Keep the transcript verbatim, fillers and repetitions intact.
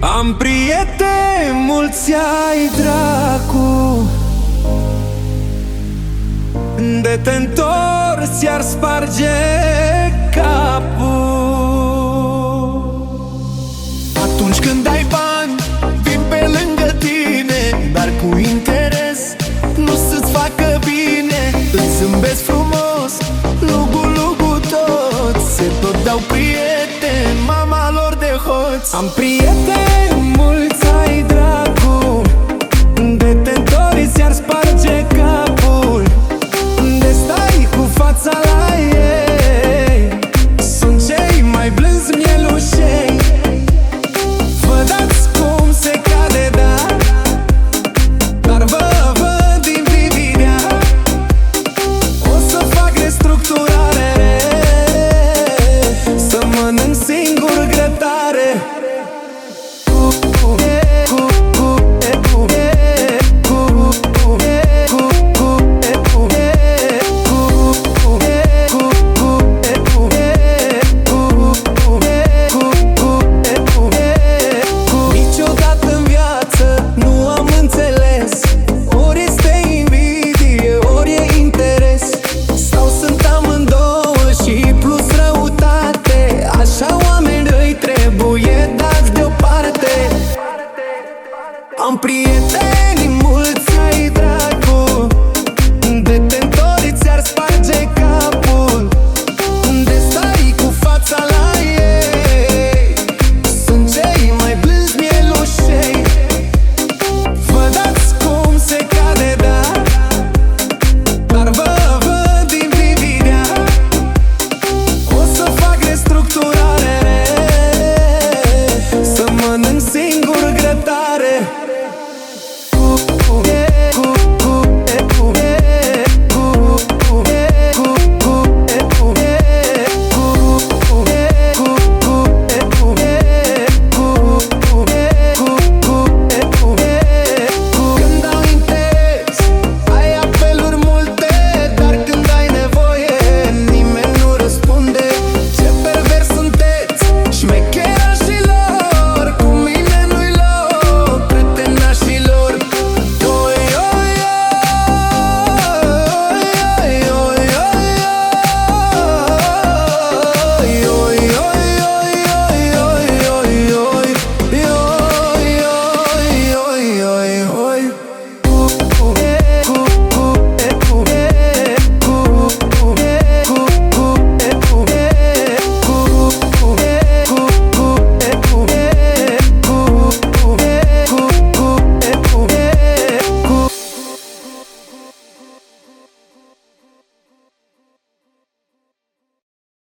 Am prieteni mulți ai dracu, de te întorci iar sparge capul. Atunci când ai bani, vin pe lângă tine, dar cu interes, nu să-ți facă bine. Îți zâmbesc frumos, lugu, lugu toți, se tot dau prieteni, mama lor de hoți. Am prieteni